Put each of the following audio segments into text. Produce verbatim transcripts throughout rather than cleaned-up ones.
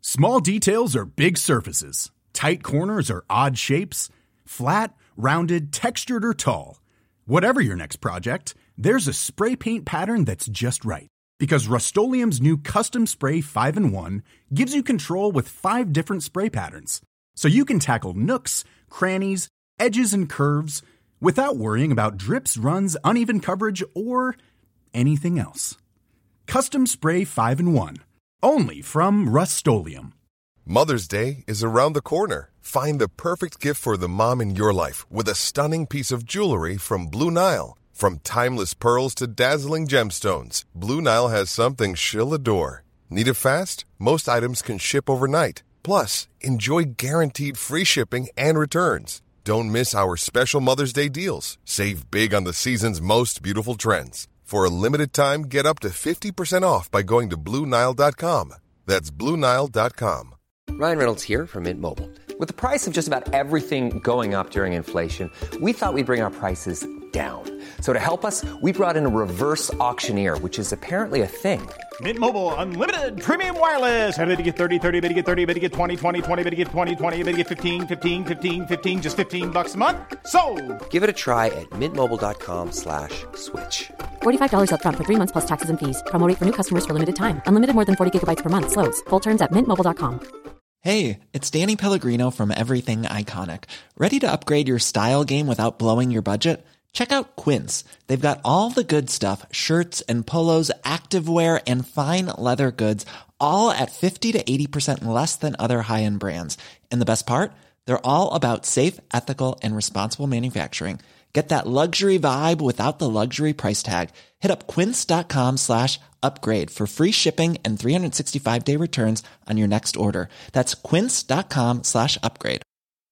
Small details are big surfaces. Tight corners are odd shapes. Flat, rounded, textured, or tall. Whatever your next project, there's a spray paint pattern that's just right. Because Rust-Oleum's new Custom Spray five in one gives you control with five different spray patterns. So you can tackle nooks, crannies, edges, and curves without worrying about drips, runs, uneven coverage, or anything else. Custom Spray five in one. Only from Rust-Oleum. Mother's Day is around the corner. Find the perfect gift for the mom in your life with a stunning piece of jewelry from Blue Nile. From timeless pearls to dazzling gemstones, Blue Nile has something she'll adore. Need it fast? Most items can ship overnight. Plus, enjoy guaranteed free shipping and returns. Don't miss our special Mother's Day deals. Save big on the season's most beautiful trends. For a limited time, get up to fifty percent off by going to Blue Nile dot com. That's Blue Nile dot com. Ryan Reynolds here from Mint Mobile. With the price of just about everything going up during inflation, we thought we'd bring our prices down. So to help us, we brought in a reverse auctioneer, which is apparently a thing. Mint Mobile Unlimited Premium Wireless. How to get thirty, thirty, how to get thirty, how to get twenty, twenty, twenty, how to get twenty, twenty, how to get fifteen, fifteen, fifteen, fifteen, just fifteen bucks a month? Sold! Give it a try at mintmobile.com slash switch. forty-five dollars up front for three months plus taxes and fees. Promo rate for new customers for limited time. Unlimited more than forty gigabytes per month. Slows full terms at mint mobile dot com. Hey, it's Danny Pellegrino from Everything Iconic. Ready to upgrade your style game without blowing your budget? Check out Quince. They've got all the good stuff, shirts and polos, activewear, and fine leather goods, all at fifty to eighty percent less than other high-end brands. And the best part? They're all about safe, ethical, and responsible manufacturing. Get that luxury vibe without the luxury price tag. Hit up quince.com slash upgrade for free shipping and three sixty-five day returns on your next order. That's quince.com slash upgrade.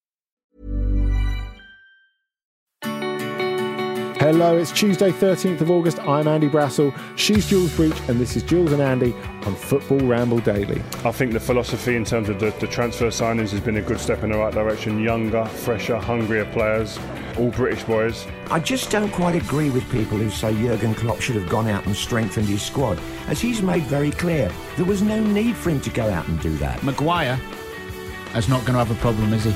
Hello, it's Tuesday, thirteenth of August. I'm Andy Brassel. She's Jules Breach, and this is Jules and Andy on Football Ramble Daily. I think the philosophy in terms of the, the transfer signings has been a good step in the right direction. Younger, fresher, hungrier players, all British boys. I just don't quite agree with people who say Jurgen Klopp should have gone out and strengthened his squad. As he's made very clear, there was no need for him to go out and do that. Maguire is not going to have a problem, is he?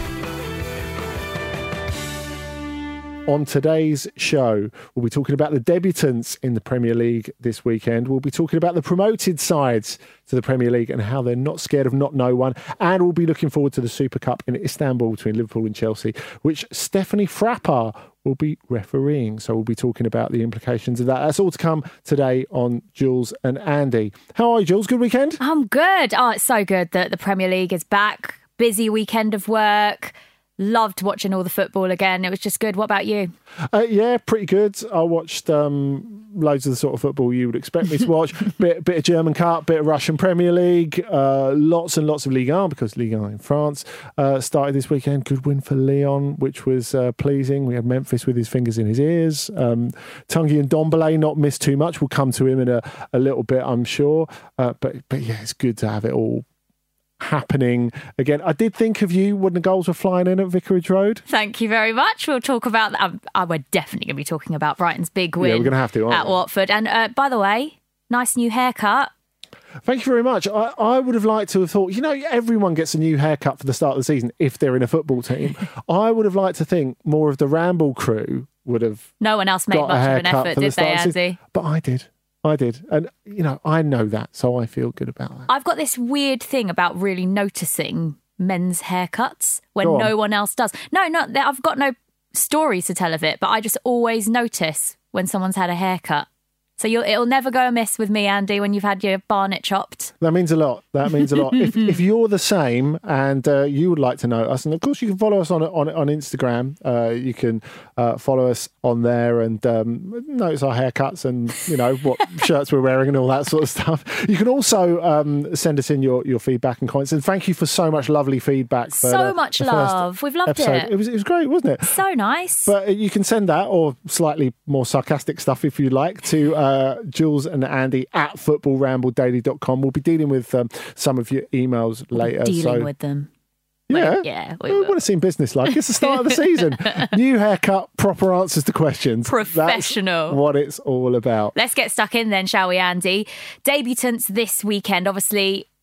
On today's show, we'll be talking about the debutants in the Premier League this weekend. We'll be talking about the promoted sides to the Premier League and how they're not scared of not no one. And we'll be looking forward to the Super Cup in Istanbul between Liverpool and Chelsea, which Stephanie Frappart will be refereeing. So we'll be talking about the implications of that. That's all to come today on Jules and Andy. How are you, Jules? Good weekend? I'm good. Oh, it's so good that the Premier League is back. Busy weekend of work. Loved watching all the football again. It was just good. What about you? Uh, yeah, pretty good. I watched um, loads of the sort of football you would expect me to watch. bit, bit of German Cup, bit of Russian Premier League, uh, lots and lots of Ligue one, because Ligue one in France uh, started this weekend. Good win for Lyon, which was uh, pleasing. We had Memphis with his fingers in his ears. Um, Tanguy and Ndombele not missed too much. We'll come to him in a, a little bit, I'm sure. Uh, but, but yeah, it's good to have it all happening again. I did think of you when the goals were flying in at Vicarage Road. Thank you very much. We'll talk about that. Um, uh, we're definitely going to be talking about Brighton's big win. Yeah, we're going to have to, aren't at we? Watford. And uh, by the way, nice new haircut. Thank you very much. I, I would have liked to have thought, you know, everyone gets a new haircut for the start of the season if they're in a football team. I would have liked to think more of the Ramble crew would have. No one else made much of an effort, did they, Andy? But I did. I did. And, you know, I know that, so I feel good about that. I've got this weird thing about really noticing men's haircuts when no one else does. No, not that I've got no stories to tell of it, but I just always notice when someone's had a haircut. So you'll, it'll never go amiss with me, Andy, when you've had your barnet chopped. That means a lot. That means a lot. if, if you're the same and uh, you would like to know us, and of course you can follow us on on, on Instagram. Uh, you can uh, follow us on there and um, notice our haircuts and, you know, what shirts we're wearing and all that sort of stuff. You can also um, send us in your, your feedback and comments. And thank you for so much lovely feedback. For so the, much the love. We've loved episode. it. It was, it was great, wasn't it? So nice. But you can send that or slightly more sarcastic stuff if you like to uh, Uh, Jules and Andy at football ramble daily dot com. We'll be dealing with um, some of your emails later. Dealing so, with them. Yeah. Wait, yeah. We, we want to seem business-like. It's the start of the season. New haircut, proper answers to questions. Professional. That's what it's all about. Let's get stuck in then, shall we, Andy? Debutants this weekend. Obviously,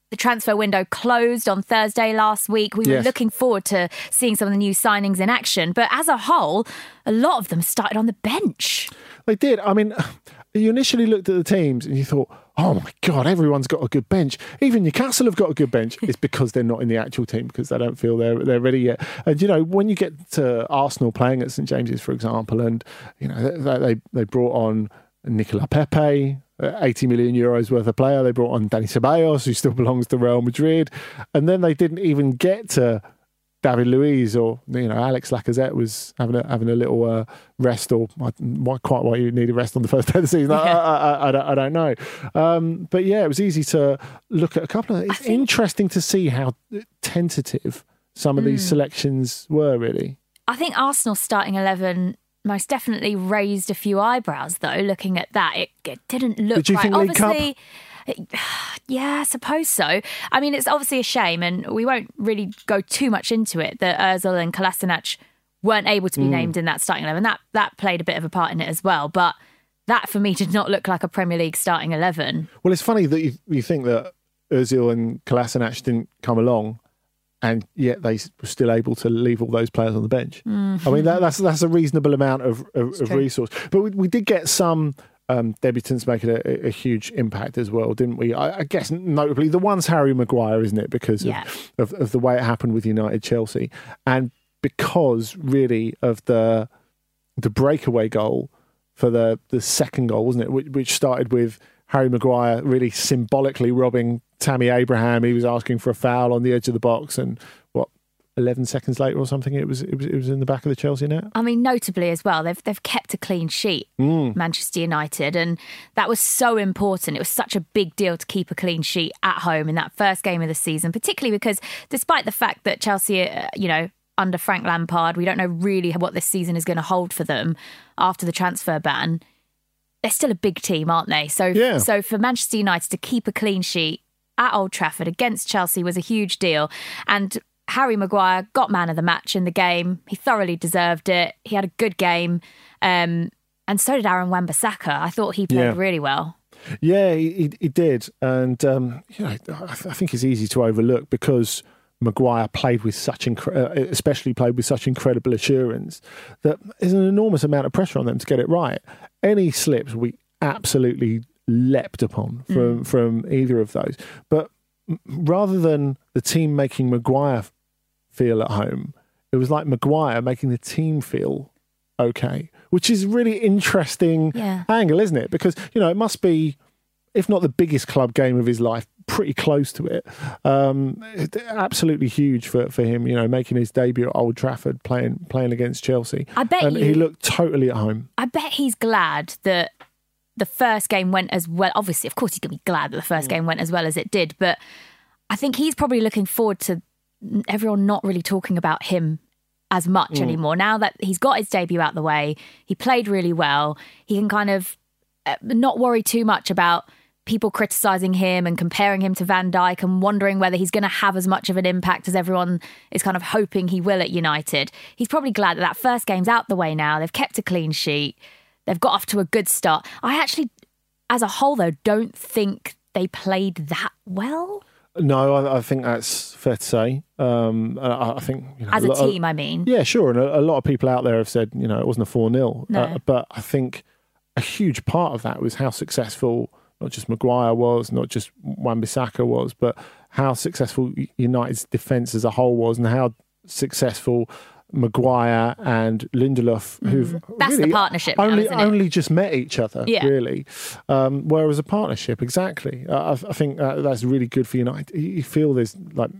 the transfer window closed on Thursday last week. We Yes. were looking forward to seeing some of the new signings in action. But as a whole, a lot of them started on the bench. They did. I mean, you initially looked at the teams and you thought, oh my God, everyone's got a good bench. Even Newcastle have got a good bench. It's because they're not in the actual team, because they don't feel they're they're ready yet. And, you know, when you get to Arsenal playing at St James's, for example, and, you know, they they, they brought on Nicola Pepe, eighty million euros worth of player. They brought on Dani Ceballos, who still belongs to Real Madrid. And then they didn't even get to David Luiz, or, you know, Alex Lacazette was having a, having a little uh, rest, or why, quite why you need a rest on the first day of the season. I, I, I, I, don't, I don't know. Um, but yeah, it was easy to look at a couple of. It's think, interesting to see how tentative some of mm. these selections were, really. I think Arsenal's starting eleven most definitely raised a few eyebrows, though, looking at that. It, it didn't look Did you right. think Obviously, League Cup? Yeah, I suppose so. I mean, it's obviously a shame, and we won't really go too much into it, that Ozil and Kolasinac weren't able to be mm. named in that starting eleven. That that played a bit of a part in it as well. But that, for me, did not look like a Premier League starting eleven. Well, it's funny that you, you think that Ozil and Kolasinac didn't come along, and yet they were still able to leave all those players on the bench. Mm-hmm. I mean, that, that's that's a reasonable amount of, of, of resource. But we, we did get some um, debutants making a, a huge impact as well, didn't we? I, I guess notably the one's Harry Maguire, isn't it? Because yeah. of, of, of the way it happened with United Chelsea, and because really of the the breakaway goal for the, the second goal, wasn't it? Which, which started with Harry Maguire really symbolically robbing Tammy Abraham. He was asking for a foul on the edge of the box, and what, eleven seconds later or something, it was it was it was in the back of the Chelsea net. I mean, notably as well, they've they've kept a clean sheet, mm. Manchester United, and that was so important. It was such a big deal to keep a clean sheet at home in that first game of the season, particularly because despite the fact that Chelsea, uh, you know, under Frank Lampard, we don't know really what this season is going to hold for them after the transfer ban. They're still a big team, aren't they? So, yeah. so for Manchester United to keep a clean sheet at Old Trafford against Chelsea was a huge deal. And Harry Maguire got man of the match in the game. He thoroughly deserved it. He had a good game. Um, and so did Aaron Wan-Bissaka. I thought he played yeah. really well. Yeah, he, he did. And, um, you know, I think it's easy to overlook because Maguire played with such, incre- uh, especially played with such incredible assurance that there's an enormous amount of pressure on them to get it right. Any slips we absolutely leapt upon from, mm. from either of those. But rather than the team making Maguire feel at home, it was like Maguire making the team feel okay, which is a really interesting yeah. angle, isn't it? Because, you know, it must be, if not the biggest club game of his life, pretty close to it. Um, absolutely huge for, for him, you know, making his debut at Old Trafford, playing playing against Chelsea. I bet and you, he looked totally at home. I bet he's glad that the first game went as well. Obviously, of course, he's going to be glad that the first mm. game went as well as it did. But I think he's probably looking forward to everyone not really talking about him as much mm. anymore. Now that he's got his debut out the way, he played really well. He can kind of uh, not worry too much about people criticising him and comparing him to Van Dijk and wondering whether he's going to have as much of an impact as everyone is kind of hoping he will at United. He's probably glad that that first game's out the way now. They've kept a clean sheet. They've got off to a good start. I actually, as a whole, though, don't think they played that well. No, I, I think that's fair to say. Um, I, I think you know, as a, a lot, team, I mean. Yeah, sure. And a, a lot of people out there have said, you know, it wasn't a four nil. No. Uh, but I think a huge part of that was how successful not just Maguire was, not just Wan-Bissaka was, but how successful United's defence as a whole was, and how successful Maguire and Lindelof, mm. who've that's really the partnership now, only isn't it? only just met each other, yeah. really. Um, whereas a partnership, exactly. Uh, I, I think that, that's really good for United. You feel there's like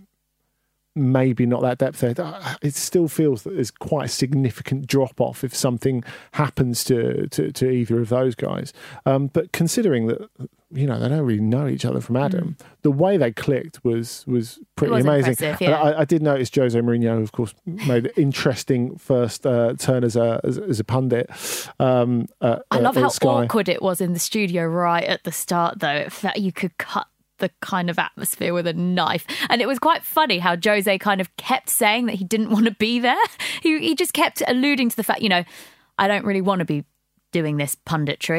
maybe not that depth there. It still feels that there's quite a significant drop off if something happens to to, to either of those guys. Um, but considering that, you know, they don't really know each other from Adam, mm. the way they clicked was was pretty was amazing. Yeah. I, I did notice Jose Mourinho, of course, made an interesting first uh, turn as a as, as a pundit. Um, uh, I love uh, how Sky. awkward it was in the studio right at the start, though. It felt you could cut the kind of atmosphere with a knife. And it was quite funny how Jose kind of kept saying that he didn't want to be there. He he just kept alluding to the fact, you know, I don't really want to be doing this punditry. I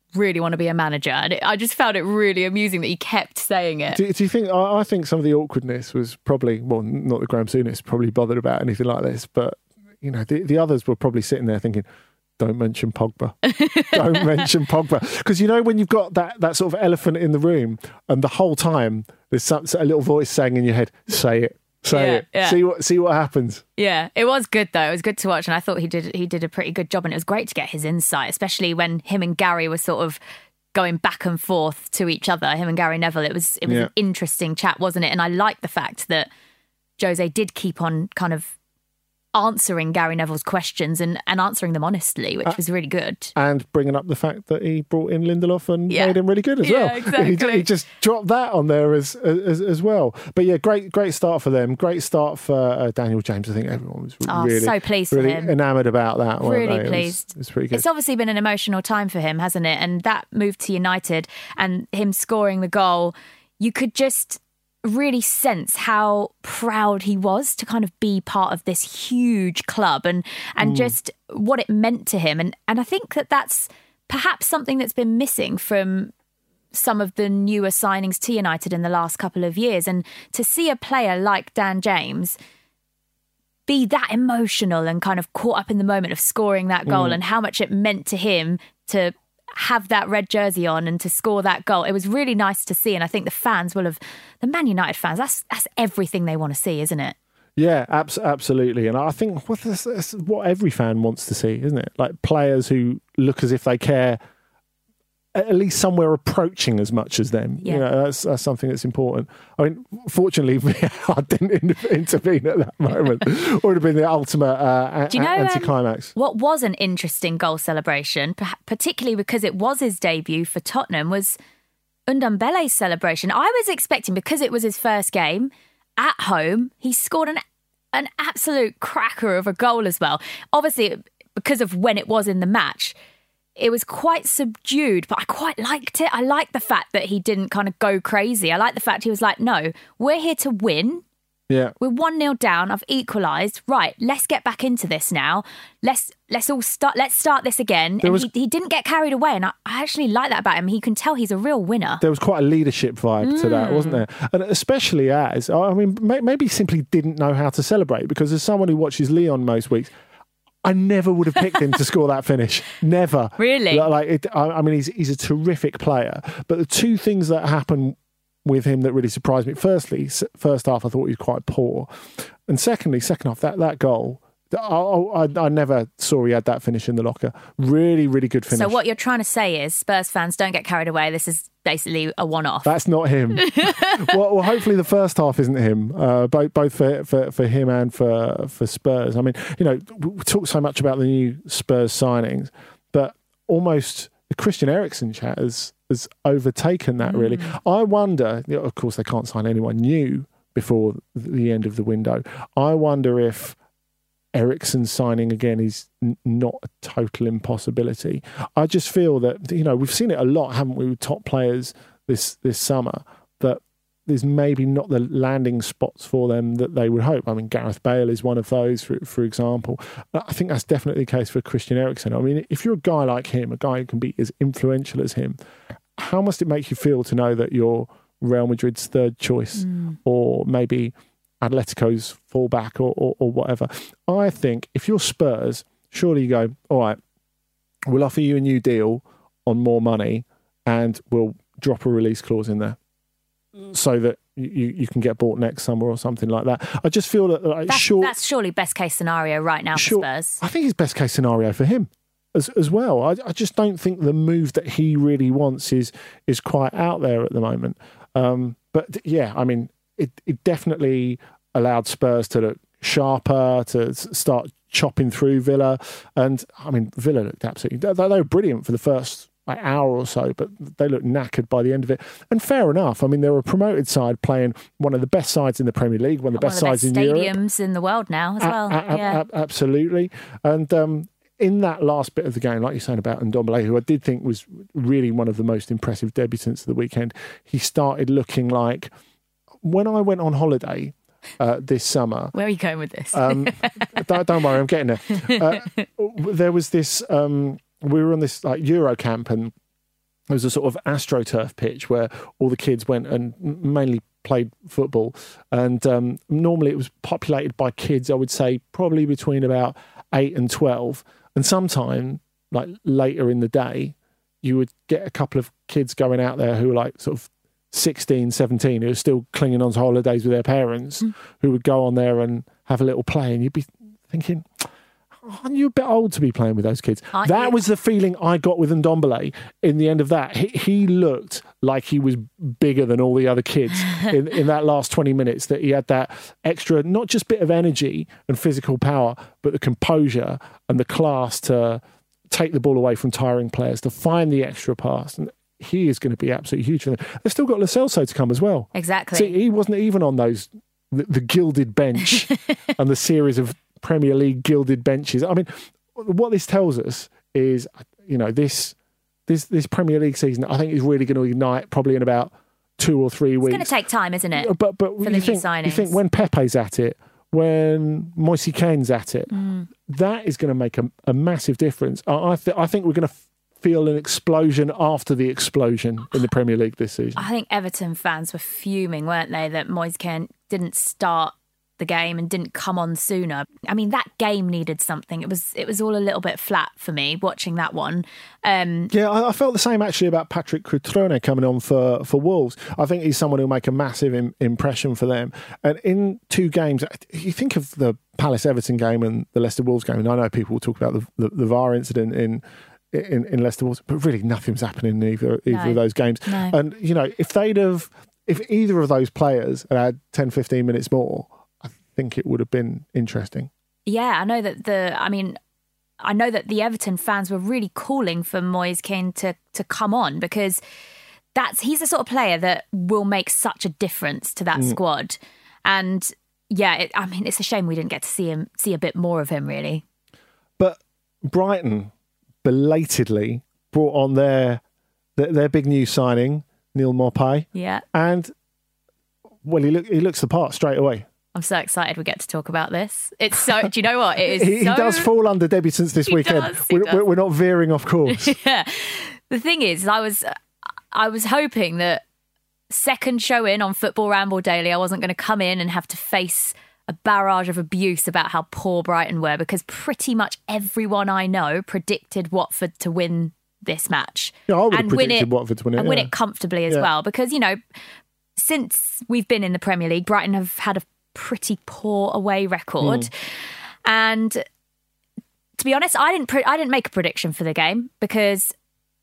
really want to be a manager. And it, I just found it really amusing that he kept saying it. Do, do you think, I, I think some of the awkwardness was probably, well, not that Graham Souness probably bothered about anything like this, but, you know, the, the others were probably sitting there thinking, don't mention Pogba. Don't mention Pogba. Because, you know, when you've got that, that sort of elephant in the room and the whole time there's some, a little voice saying in your head, say it, say yeah, it, yeah. see what see what happens. Yeah, it was good though. It was good to watch, and I thought he did he did a pretty good job, and it was great to get his insight, especially when him and Gary were sort of going back and forth to each other, him and Gary Neville. It was it was Yeah. an interesting chat, wasn't it? And I like the fact that Jose did keep on kind of answering Gary Neville's questions and, and answering them honestly, which Uh, was really good. And bringing up the fact that he brought in Lindelof and Yeah. made him really good as Yeah, well. exactly. He, he just dropped that on there as, as as well. But yeah, great great start for them. Great start for uh, Daniel James. I think everyone was Oh, really, so pleased for really him. enamoured about that. weren't Really they? pleased. It was, it was pretty good. It's obviously been an emotional time for him, hasn't it? And that move to United and him scoring the goal, you could just really sense how proud he was to kind of be part of this huge club and and Mm. just what it meant to him. And and I think that that's perhaps something that's been missing from some of the newer signings to United in the last couple of years. And to see a player like Dan James be that emotional and kind of caught up in the moment of scoring that goal Mm. and how much it meant to him to have that red jersey on and to score that goal. It was really nice to see. And I think the fans will have, the Man United fans, that's that's everything they want to see, isn't it? Yeah, abs- absolutely. And I think what, this, this is what every fan wants to see, isn't it? Like players who look as if they care at least somewhere approaching as much as them. Yeah. You know, that's, that's something that's important. I mean, fortunately, I didn't in- intervene at that moment. It would have been the ultimate uh, Do you know, a- um, anticlimax. what was an interesting goal celebration, perha- particularly because it was his debut for Tottenham, was Ndombele's celebration. I was expecting, because it was his first game at home, he scored an an absolute cracker of a goal as well. Obviously, because of when it was in the match, it was quite subdued, but I quite liked it. I liked the fact that he didn't kind of go crazy. I like the fact he was like, no, we're here to win. Yeah. We're one nil down. I've equalised. Right, let's get back into this now. Let's let's all start. Let's start this again. There And was- he, he didn't get carried away, and I, I actually like that about him. He can tell he's a real winner. There was quite a leadership vibe to that, Mm. wasn't there? And especially as, I mean, may- maybe simply didn't know how to celebrate, because as someone who watches Leon most weeks, I never would have picked him to score that finish. Never. Really? Like, it, I, I mean, he's he's a terrific player. But the two things that happened with him that really surprised me. Firstly, s- first half I thought he was quite poor, and secondly, second half that that goal. I, I, I never saw he had that finish in the locker. Really, really good finish. So what you're trying to say is, Spurs fans, don't get carried away. This is basically a one-off. That's not him. well, well, hopefully the first half isn't him, uh, both both for, for for him and for for Spurs. I mean, you know, we talk so much about the new Spurs signings, but almost the Christian Eriksen chat has has overtaken that. Really, I wonder. You know, of course, they can't sign anyone new before the end of the window. I wonder if Ericsson signing again is n- not a total impossibility. I just feel that, you know, we've seen it a lot, haven't we, with top players this this summer, that there's maybe not the landing spots for them that they would hope. I mean, Gareth Bale is one of those, for, for example. I think that's definitely the case for Christian Eriksen. I mean, if you're a guy like him, a guy who can be as influential as him, how must it make you feel to know that you're Real Madrid's third choice, Mm. or maybe Atletico's fallback, or, or, or whatever? I think if you're Spurs, surely you go, all right, we'll offer you a new deal on more money and we'll drop a release clause in there so that you, you can get bought next summer or something like that. I just feel that like, That's, sure, that's surely best case scenario right now Sure. for Spurs. I think it's best case scenario for him as as well. I, I just don't think the move that he really wants is is quite out there at the moment. Um, but yeah, I mean, it, it definitely allowed Spurs to look sharper, to s- start chopping through Villa. And I mean, Villa looked absolutely, they, they were brilliant for the first like, hour or so, but they looked knackered by the end of it. And fair enough. I mean, they're a promoted side playing one of the best sides in the Premier League, one of the One best of the sides best in Europe. stadiums in the world now as A- well. a- a- yeah. a- absolutely. And um, in that last bit of the game, like you're saying about Ndombele, who I did think was really one of the most impressive debutants of the weekend, he started looking like, when I went on holiday uh, this summer. Where are you going with this? Um, don't, don't worry, I'm getting there. Uh, there was this, um, we were on this like Euro camp, and There was a sort of AstroTurf pitch where all the kids went and mainly played football. And um, normally it was populated by kids, I would say, probably between about eight and twelve. And sometime, like later in the day, you would get a couple of kids going out there who were like sort of sixteen, seventeen, who are still clinging on to holidays with their parents, mm. who would go on there and have a little play. And you'd be thinking, aren't you a bit old to be playing with those kids? Aren't that you? Was the feeling I got with Ndombele in the end of that. He, he looked like he was bigger than all the other kids in, in that last twenty minutes, that he had that extra, not just bit of energy and physical power, but the composure and the class to take the ball away from tiring players, to find the extra pass. And he is going to be absolutely huge for them. They've still got Lo Celso to come as well. Exactly. See, he wasn't even on those, the, the gilded bench and the series of Premier League gilded benches. I mean, what this tells us is, you know, this this this Premier League season, I think, is really going to ignite probably in about two or three weeks. It's going to take time, isn't it? But but for you the think new signings. You think when Pepe's at it, when Moise Kean's at it, mm. that is going to make a, a massive difference. I I, th- I think we're going to f- feel an explosion after the explosion in the Premier League this season. I think Everton fans were fuming, weren't they, that Moise Kean didn't start the game and didn't come on sooner. I mean, that game needed something. It was it was all a little bit flat for me watching that one. Um, yeah, I, I felt the same actually about Patrick Cutrone coming on for, for Wolves. I think he's someone who'll make a massive im- impression for them. And in two games, you think of the Palace-Everton game and the Leicester-Wolves game, and I know people will talk about the, the, the V A R incident in in, in Leicester-Wolves, but really nothing was happening in either, either no. of those games. No. And, you know, if they'd have, if either of those players had had ten, fifteen minutes more, I think it would have been interesting. Yeah, I know that the, I mean, I know that the Everton fans were really calling for Moise Kean to, to come on, because that's, he's the sort of player that will make such a difference to that mm. squad. And yeah, it, I mean, it's a shame we didn't get to see him, see a bit more of him, really. But Brighton belatedly brought on their, their, their big new signing, Neal Maupay. Yeah. And, well, he, look, he looks the part straight away. I'm so excited we get to talk about this. It's so, do you know what? It is he, so... he does fall under debutants this he weekend. Does, he we're, does. we're not veering off course. Yeah. The thing is, I was, I was hoping that second show in on Football Ramble Daily, I wasn't going to come in and have to face a barrage of abuse about how poor Brighton were, because pretty much everyone I know predicted Watford to win this match. Yeah, I would have and predicted win it, Watford to win it. And yeah. win it comfortably as yeah. well, because, you know, since we've been in the Premier League, Brighton have had a pretty poor away record. Mm. And to be honest, I didn't pre- I didn't make a prediction for the game, because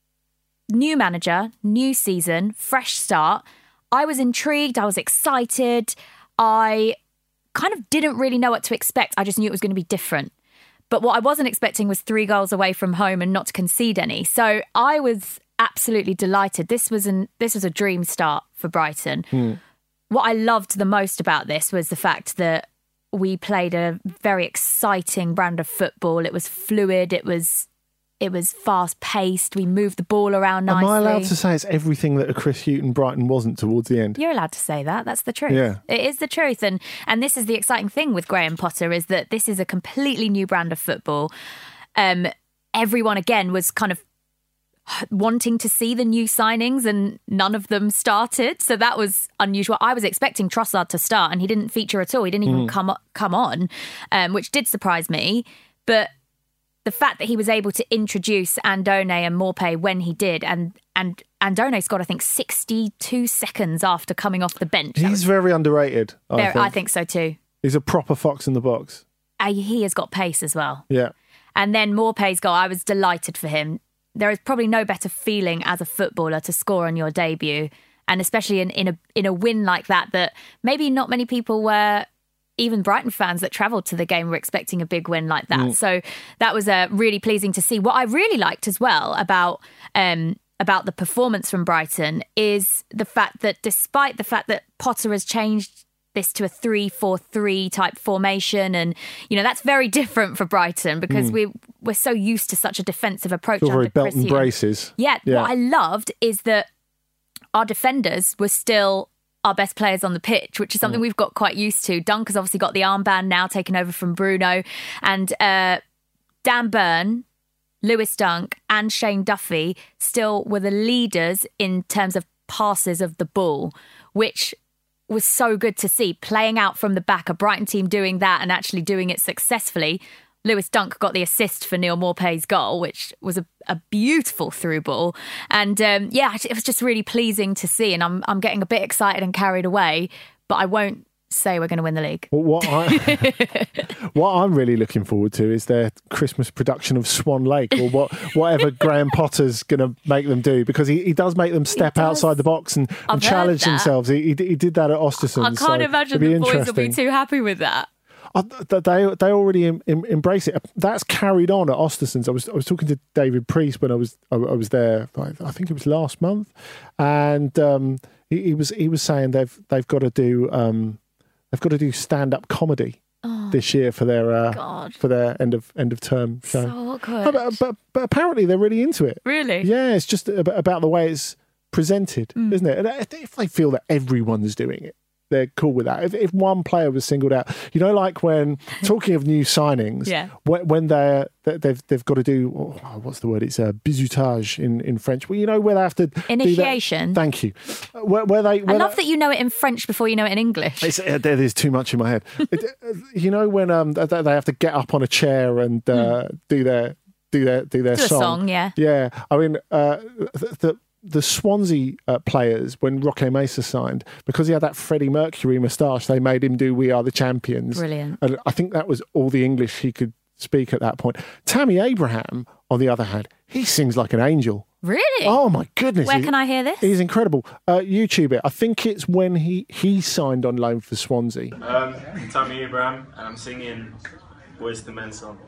new manager, new season, fresh start. I was intrigued. I was excited. I kind of didn't really know what to expect. I just knew it was going to be different. But what I wasn't expecting was three goals away from home and not to concede any. So I was absolutely delighted. This was an this was a dream start for Brighton. Mm. What I loved the most about this was the fact that we played a very exciting brand of football. It was fluid. It was it was fast paced. We moved the ball around nicely. Am I allowed to say it's everything that a Chris Hughton Brighton wasn't towards the end? You're allowed to say that. That's the truth. Yeah. It is the truth. And and this is the exciting thing with Graham Potter, is that this is a completely new brand of football. Um, everyone, again, was kind of wanting to see the new signings, and none of them started. So that was unusual. I was expecting Trossard to start, and he didn't feature at all. He didn't even mm. come come on, um, which did surprise me. But the fact that he was able to introduce Andone and Maupay when he did, and and Andone scored, I think, sixty-two seconds after coming off the bench. He's was, very underrated. I, very, think. I think so too. He's a proper fox in the box. Uh, he has got pace as well. Yeah. And then Maupay's goal, I was delighted for him. There is probably no better feeling as a footballer to score on your debut, and especially in, in a in a win like that, that maybe not many people were, even Brighton fans that travelled to the game, were expecting a big win like that. Mm. So that was uh, really pleasing to see. What I really liked as well about um, about the performance from Brighton is the fact that, despite the fact that Potter has changed this to a three four three type formation, and you know that's very different for Brighton, because mm. we we're so used to such a defensive approach. It's all very under belt Chris and braces. Yeah, yeah, what I loved is that our defenders were still our best players on the pitch, which is something mm. we've got quite used to. Dunk has obviously got the armband now, taken over from Bruno, and uh, Dan Burn Lewis Dunk and Shane Duffy still were the leaders in terms of passes of the ball, which was so good to see, playing out from the back, a Brighton team doing that and actually doing it successfully. Lewis Dunk got the assist for Neil Maupay's goal, which was a, a beautiful through ball. And um, yeah, it was just really pleasing to see. And I'm I'm getting a bit excited and carried away, but I won't say we're going to win the league. Well, what, I, what I'm really looking forward to is their Christmas production of Swan Lake, or what whatever Graham Potter's going to make them do, because he, he does make them step outside the box and, and challenge themselves. He, he did that at Ostersund. I can't so imagine the boys will be too happy with that. I, they they already em, em, embrace it. That's carried on at Ostersund. I was I was talking to David Priest when I was I, I was there. I think it was last month, and um, he, he was he was saying they've they've got to do um, they've got to do stand up comedy oh, this year for their uh, for their end of end of term show. So awkward. Oh, but, but but apparently they're really into it. Really? Yeah, it's just about the way it's presented, mm. isn't it? And if they feel that everyone's doing it, they're cool with that. If, if one player was singled out, you know, like when talking of new signings, yeah. when, when they're they've they've got to do oh, what's the word? It's a bizutage in, in French. Well, you know, where they have to initiation. Do that. Thank you. Where, where they, where I love they, that you know it in French before you know it in English. It's, uh, there's too much in my head. it, you know, when um they have to get up on a chair and uh, mm. do their do their do their do song. A song, yeah, yeah. I mean, uh, the. the The Swansea uh, players, when Roque Mesa signed, because he had that Freddie Mercury moustache, they made him do "We Are the Champions." Brilliant. And I think that was all the English he could speak at that point. Tammy Abraham, on the other hand, he sings like an angel. Really? Oh my goodness! Where he, can I hear this? He's incredible. Uh, YouTube it. I think it's when he he signed on loan for Swansea. Um, Tammy Abraham, and I'm singing "Boyz two Men" song.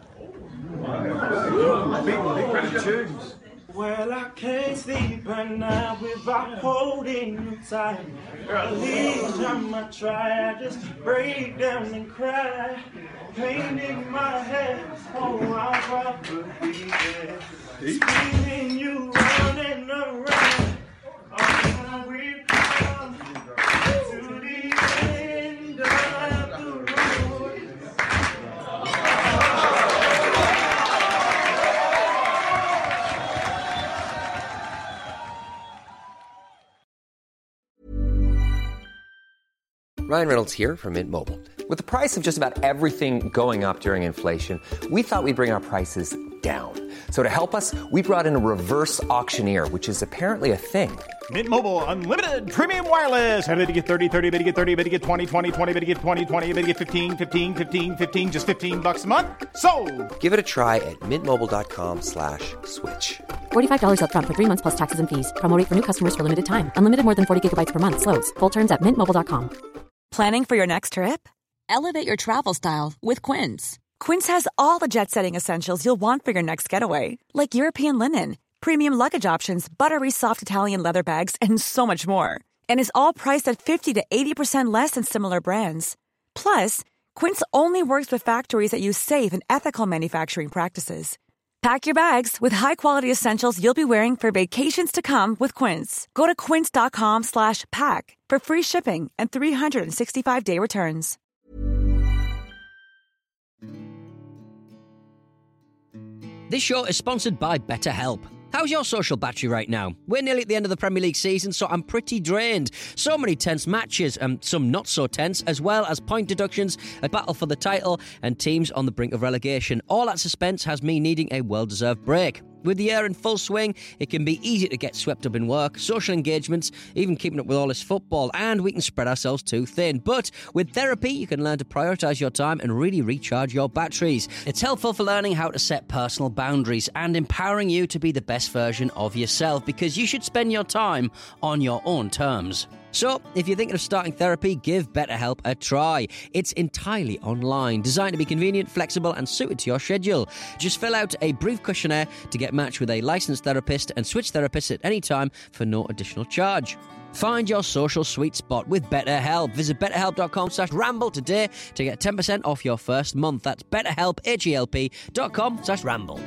Big, big British tunes. Well, I can't sleep at night without holding you tight. Girl, each time I try, I just break down and cry. Pain in my head, oh, I'll probably be dead. Screaming you running around. Oh, we come to the end of the road. Ryan Reynolds here from Mint Mobile. With the price of just about everything going up during inflation, we thought we'd bring our prices down. So to help us, we brought in a reverse auctioneer, which is apparently a thing. Mint Mobile Unlimited Premium Wireless. How to get thirty, thirty, how to get thirty, how to get twenty, twenty, twenty, how to get twenty, twenty, how to get fifteen, fifteen, fifteen, fifteen, just fifteen bucks a month? Sold! Give it a try at mintmobile.com slash switch. forty-five dollars up front for three months plus taxes and fees. Promo rate for new customers for limited time. Unlimited more than forty gigabytes per month. Slows full terms at mint mobile dot com. Planning for your next trip? Elevate your travel style with Quince. Quince has all the jet-setting essentials you'll want for your next getaway, like European linen, premium luggage options, buttery soft Italian leather bags, and so much more. And is all priced at fifty to eighty percent less than similar brands. Plus, Quince only works with factories that use safe and ethical manufacturing practices. Pack your bags with high-quality essentials you'll be wearing for vacations to come with Quince. Go to quince.com slash pack for free shipping and three sixty-five day returns. This show is sponsored by BetterHelp. How's your social battery right now? We're nearly at the end of the Premier League season, so I'm pretty drained. So many tense matches, and some not so tense, as well as point deductions, a battle for the title, and teams on the brink of relegation. All that suspense has me needing a well-deserved break. With the year in full swing, it can be easy to get swept up in work, social engagements, even keeping up with all this football, and we can spread ourselves too thin. But with therapy, you can learn to prioritise your time and really recharge your batteries. It's helpful for learning how to set personal boundaries and empowering you to be the best version of yourself, because you should spend your time on your own terms. So, if you're thinking of starting therapy, give BetterHelp a try. It's entirely online, designed to be convenient, flexible, and suited to your schedule. Just fill out a brief questionnaire to get matched with a licensed therapist and switch therapists at any time for no additional charge. Find your social sweet spot with BetterHelp. Visit betterhelp.com slash ramble today to get ten percent off your first month. That's betterhelp, H-E-L-P dot com slash ramble.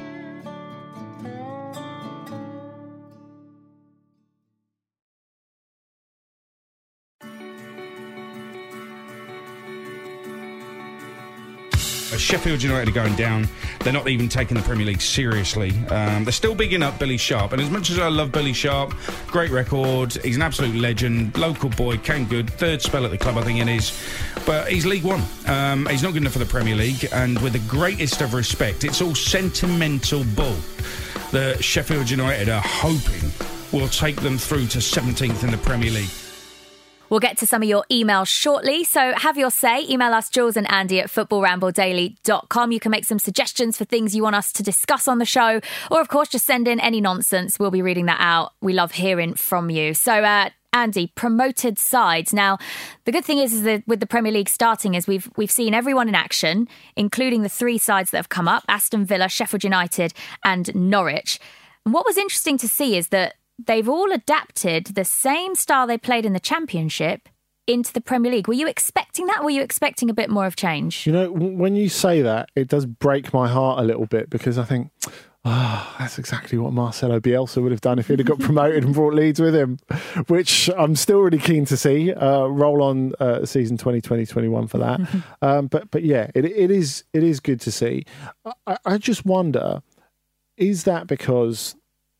Sheffield United are going down. They're not even taking the Premier League seriously. Um, they're still bigging up Billy Sharp. And as much as I love Billy Sharp, great record, he's an absolute legend, local boy, came good, third spell at the club I think it is. But he's League One. Um, he's not good enough for the Premier League. And with the greatest of respect, it's all sentimental bull that Sheffield United are hoping will take them through to seventeenth in the Premier League. We'll get to some of your emails shortly, so have your say. Email us, Jules and Andy at football ramble daily dot com. You can make some suggestions for things you want us to discuss on the show, or of course just send in any nonsense. We'll be reading that out. We love hearing from you. So, uh, Andy, promoted sides. Now, the good thing is, is that with the Premier League starting, is we've we've seen everyone in action, including the three sides that have come up, Aston Villa, Sheffield United and Norwich. And what was interesting to see is that they've all adapted the same style they played in the Championship into the Premier League. Were you expecting that? Were you expecting a bit more of change? You know, when you say that, it does break my heart a little bit, because I think, ah, oh, that's exactly what Marcelo Bielsa would have done if he'd have got promoted and brought Leeds with him, which I'm still really keen to see. Uh, roll on uh, season twenty twenty twenty-one for that. um, but but yeah, it it is it is good to see. I, I just wonder, is that because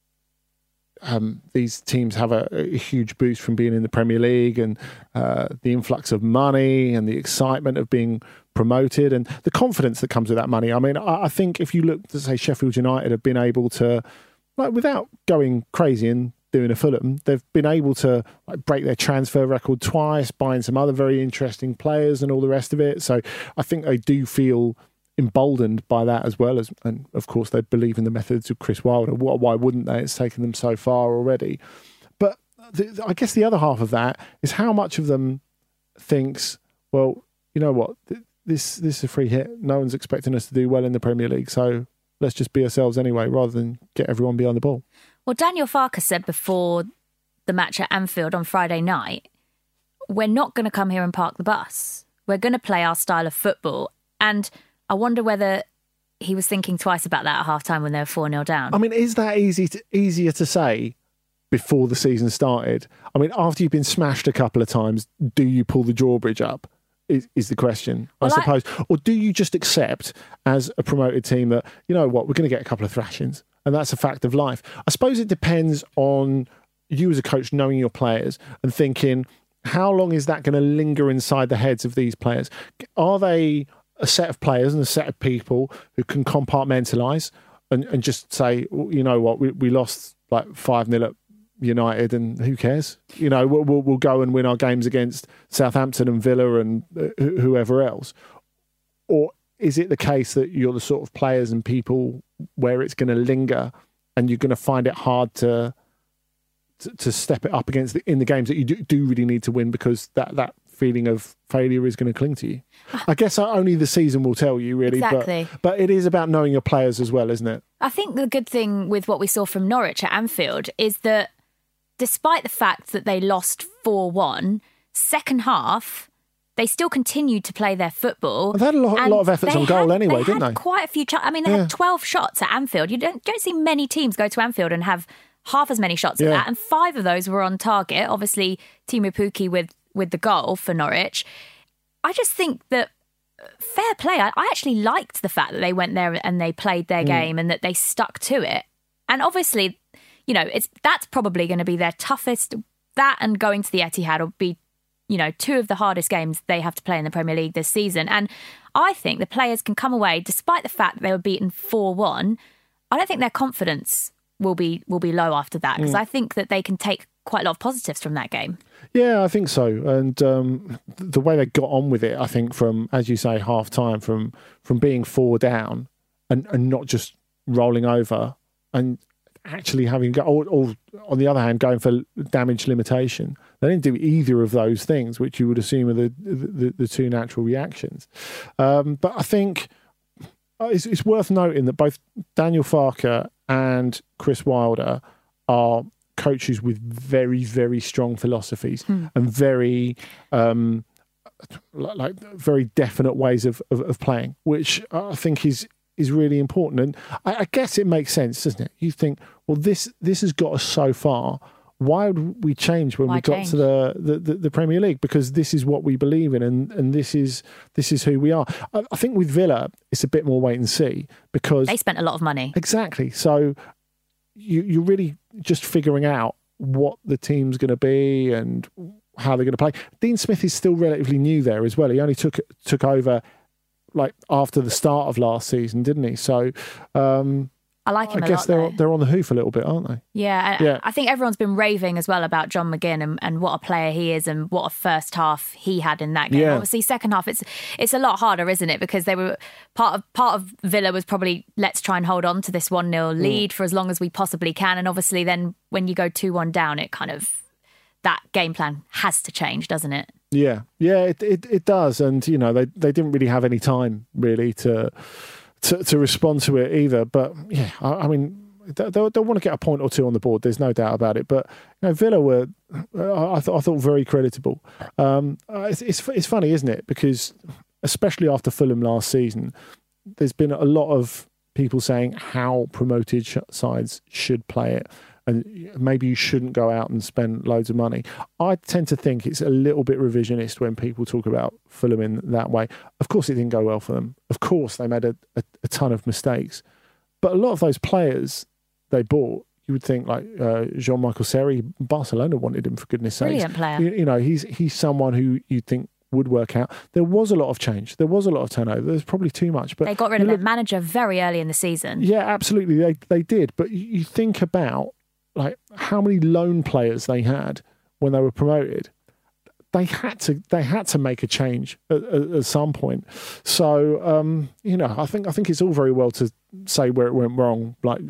Um, these teams have a, a huge boost from being in the Premier League, and uh, the influx of money and the excitement of being promoted and the confidence that comes with that money? I mean, I, I think if you look to say Sheffield United have been able to, like, without going crazy and doing a Fulham, they've been able to like, break their transfer record twice, buying some other very interesting players and all the rest of it. So I think they do feel emboldened by that as well, as, and of course they believe in the methods of Chris Wilder. Why wouldn't they? It's taken them so far already. But the, I guess the other half of that is how much of them thinks, well, you know what, this this is a free hit. No one's expecting us to do well in the Premier League, so let's just be ourselves anyway, rather than get everyone behind the ball. Well, Daniel Farke said before the match at Anfield on Friday night, we're not going to come here and park the bus. We're going to play our style of football. And I wonder whether he was thinking twice about that at half-time when they were four nil down. I mean, is that easy to, easier to say before the season started? I mean, after you've been smashed a couple of times, do you pull the drawbridge up? Is, is the question, well, I suppose. I... Or do you just accept as a promoted team that, you know what, we're going to get a couple of thrashings, and that's a fact of life? I suppose it depends on you as a coach knowing your players and thinking, how long is that going to linger inside the heads of these players? Are they a set of players and a set of people who can compartmentalise and, and just say, well, you know what, we, we lost like five nil at United, and who cares? You know, we'll, we'll, we'll go and win our games against Southampton and Villa and uh, whoever else. Or is it the case that you're the sort of players and people where it's going to linger, and you're going to find it hard to, to to step it up against the, in the games that you do, do really need to win, because that that feeling of failure is going to cling to you? I guess only the season will tell you, really. Exactly. But, but it is about knowing your players as well, isn't it? I think the good thing with what we saw from Norwich at Anfield is that despite the fact that they lost four one, second half, they still continued to play their football. They've had a lot, a lot of efforts on goal had, anyway, they didn't had they? Quite a few. Ch- I mean, they yeah. had twelve shots at Anfield. You don't don't see many teams go to Anfield and have half as many shots yeah. at that, and five of those were on target. Obviously, Timu Pukki with with the goal for Norwich. I just think that fair play. I, I actually liked the fact that they went there and they played their mm. game and that they stuck to it. And obviously, you know, it's that's probably going to be their toughest. That and going to the Etihad will be, you know, two of the hardest games they have to play in the Premier League this season. And I think the players can come away, despite the fact that they were beaten four one, I don't think their confidence will be will be low after that, because mm. I think that they can take quite a lot of positives from that game. Yeah, I think so. And um, the way they got on with it, I think, from, as you say, half time, from from being four down and, and not just rolling over and actually having, go, or, or on the other hand, going for damage limitation. They didn't do either of those things, which you would assume are the the, the two natural reactions. Um, but I think it's, it's worth noting that both Daniel Farke and Chris Wilder are coaches with very, very strong philosophies hmm. and very, um, like, very definite ways of, of, of playing, which I think is is really important. And I, I guess it makes sense, doesn't it? You think, well, this this has got us so far. why would we change when Why we got change? to the, the, the, the Premier League? Because this is what we believe in, and, and this is this is who we are. I, I think with Villa, it's a bit more wait and see because They spent a lot of money. exactly. So you you're really just figuring out what the team's going to be and how they're going to play. Dean Smith is still relatively new there as well. He only took took over like after the start of last season, didn't he? So. Um, I like him I a guess lot, they're though. they're on the hoof a little bit, aren't they? Yeah, I, Yeah. I think everyone's been raving as well about John McGinn and, and what a player he is and what a first half he had in that game. Yeah. Obviously, second half it's it's a lot harder, isn't it? Because they were part of part of Villa was probably let's try and hold on to this one nil lead Mm. for as long as we possibly can, and obviously then when you go two one down, it kind of that game plan has to change, doesn't it? Yeah, yeah, it it, it does, and you know they, they didn't really have any time really to to, to respond to it either. But yeah, I, I mean. They'll, they'll want to get a point or two on the board. There's no doubt about it. But you know, Villa were, I, th- I thought, very creditable. Um, uh, it's, it's it's funny, isn't it? Because especially after Fulham last season, there's been a lot of people saying how promoted sh- sides should play it, and maybe you shouldn't go out and spend loads of money. I tend to think it's a little bit revisionist when people talk about Fulham in that way. Of course, it didn't go well for them. Of course, they made a, a, a ton of mistakes. But a lot of those players they bought, you would think like uh, Jean-Michel Seri, Barcelona wanted him for goodness sakes. Brilliant player. You, you know, he's he's someone who you'd think would work out. There was a lot of change. There was a lot of turnover. There's probably too much. But They got rid you of their look- manager very early in the season. Yeah, absolutely. They they did. But you, you think about like how many loan players they had when they were promoted. They had to. They had to make a change at, at, at some point. So um, you know, I think I think it's all very well to say where it went wrong, like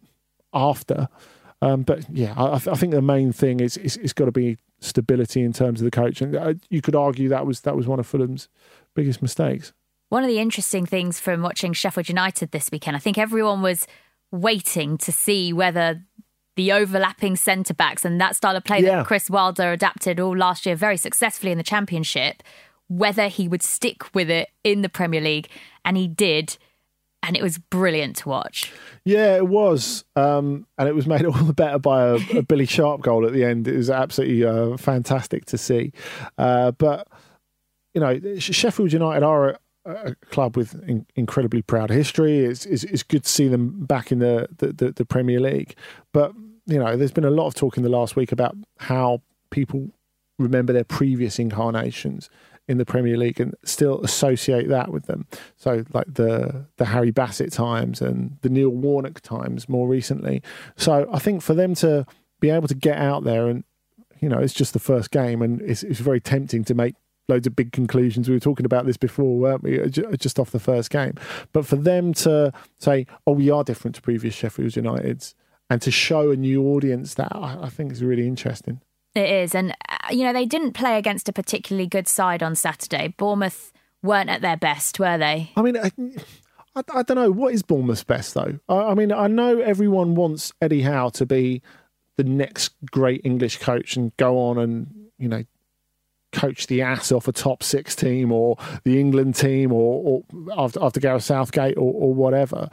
after. Um, but yeah, I, I think the main thing is, is it's got to be stability in terms of the coach, and uh, you could argue that was that was one of Fulham's biggest mistakes. One of the interesting things from watching Sheffield United this weekend, I think everyone was waiting to see whether the overlapping centre-backs and that style of play Yeah. that Chris Wilder adapted all last year very successfully in the Championship, whether he would stick with it in the Premier League. And he did. And it was brilliant to watch. Yeah, it was. Um, and it was made all the better by a, a Billy Sharp goal at the end. It was absolutely uh, fantastic to see. Uh, but, you know, Sheffield United are a, a club with in, incredibly proud history. It's, it's, it's good to see them back in the, the, the, the Premier League. But, you know, there's been a lot of talk in the last week about how people remember their previous incarnations in the Premier League and still associate that with them. So like the the Harry Bassett times and the Neil Warnock times more recently. So I think for them to be able to get out there and, you know, it's just the first game and it's, it's very tempting to make loads of big conclusions. We were talking about this before, weren't we? Just off the first game. But for them to say, oh, we are different to previous Sheffield Uniteds and to show a new audience that I, I think is really interesting. It is. And, uh, you know, they didn't play against a particularly good side on Saturday. Bournemouth weren't at their best, were they? I mean, I, I, I don't know. What is Bournemouth's best, though? I, I mean, I know everyone wants Eddie Howe to be the next great English coach and go on and, you know, coach the ass off a top six team or the England team or, or after, after Gareth Southgate or, or whatever.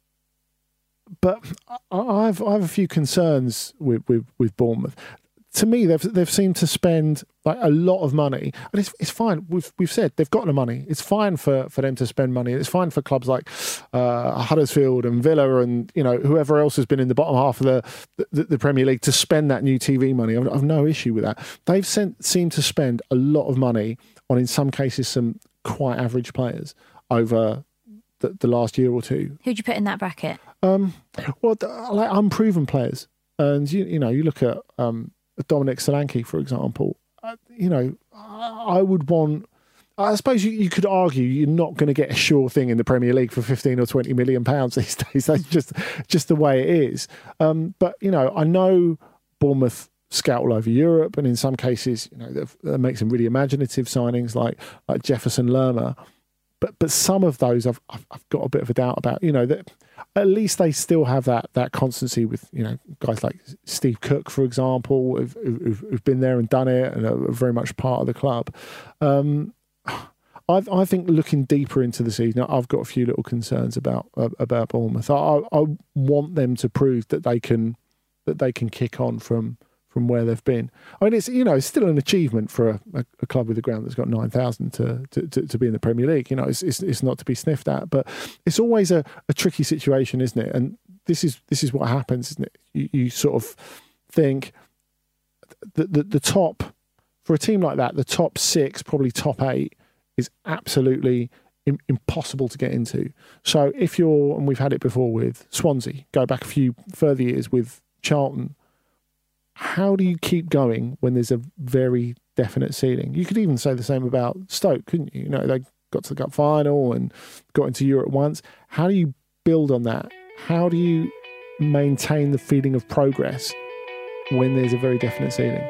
But I, I've I have a few concerns with, with, with Bournemouth. To me, they've they've seemed to spend like a lot of money, and it's it's fine. We've we've said they've got the money. It's fine for, for them to spend money. It's fine for clubs like uh, Huddersfield and Villa and you know whoever else has been in the bottom half of the the, the Premier League to spend that new T V money. I've, I've no issue with that. They've sent, seemed to spend a lot of money on, in some cases, some quite average players over the, the last year or two. Who'd you put in that bracket? Um, well, like unproven players, and you you know you look at um. Dominic Solanke, for example, uh, you know, I would want. I suppose you, you could argue you're not going to get a sure thing in the Premier League for fifteen or twenty million pounds these days. That's just just the way it is. Um, but you know, I know Bournemouth scout all over Europe, and in some cases, you know, they make some really imaginative signings like like Jefferson Lerma. But but some of those I've I've, I've got a bit of a doubt about. You know that. At least they still have that that constancy with you know guys like Steve Cook, for example, who've, who've, who've been there and done it and are very much part of the club. Um, I, I think looking deeper into the season, I've got a few little concerns about uh, about Bournemouth. I, I want them to prove that they can that they can kick on from from where they've been. I mean, it's you know, it's still an achievement for a, a, a club with a ground that's got nine thousand to, to, to, to be in the Premier League. You know, it's it's, it's not to be sniffed at, but it's always a, a tricky situation, isn't it? And this is this is what happens, isn't it? You, you sort of think the, the the top for a team like that, the top six, probably top eight, is absolutely im- impossible to get into. So if you're, and we've had it before with Swansea, go back a few further years with Charlton. How do you keep going when there's a very definite ceiling? You could even say the same about Stoke, couldn't you? You know, they got to the cup final and got into Europe once. How do you build on that? How do you maintain the feeling of progress when there's a very definite ceiling?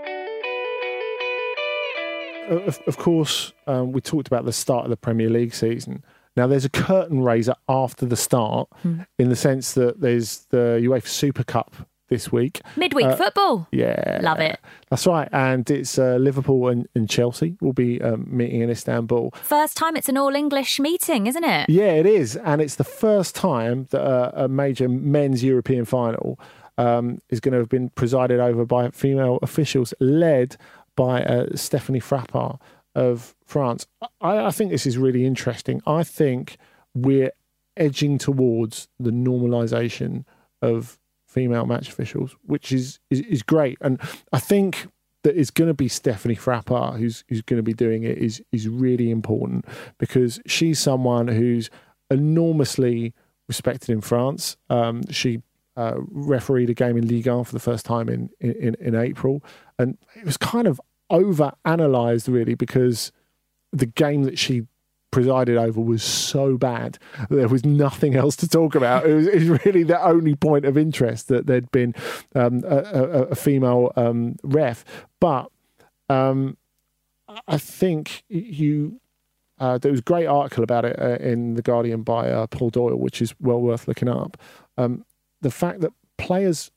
Of, of course, um, we talked about the start of the Premier League season. Now, there's a curtain raiser after the start mm. in the sense that there's the UEFA Super Cup this week. Midweek uh, football. Yeah. Love it. That's right. And it's uh, Liverpool and, and Chelsea will be um, meeting in Istanbul. First time it's an all-English meeting, isn't it? Yeah, it is. And it's the first time that uh, a major men's European final um, is going to have been presided over by female officials, led by uh, Stephanie Frappart of France. I, I think this is really interesting. I think we're edging towards the normalisation of female match officials, which is, is is great, and I think that it's going to be Stephanie Frappart who's who's going to be doing it is is really important because she's someone who's enormously respected in France. Um, she uh, refereed a game in Ligue one for the first time in, in in April, and it was kind of over analysed really because the game that she presided over was so bad there was nothing else to talk about. It was, it was really the only point of interest that there'd been um, a, a, a female um, ref. But um, I think you uh, there was a great article about it uh, in The Guardian by uh, Paul Doyle, which is well worth looking up. Um, the fact that players